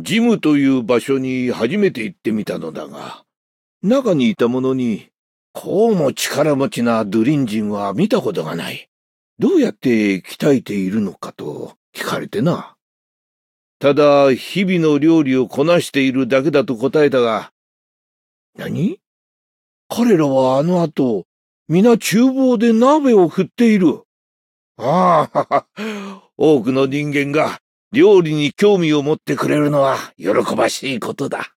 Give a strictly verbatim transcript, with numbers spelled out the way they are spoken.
ジムという場所に初めて行ってみたのだが、中にいた者に、こうも力持ちなドゥリン人は見たことがない。どうやって鍛えているのかと聞かれてな。ただ、日々の料理をこなしているだけだと答えたが、何？彼らはあの後、皆厨房で鍋を振っている。ああ、多くの人間が料理に興味を持ってくれるのは喜ばしいことだ。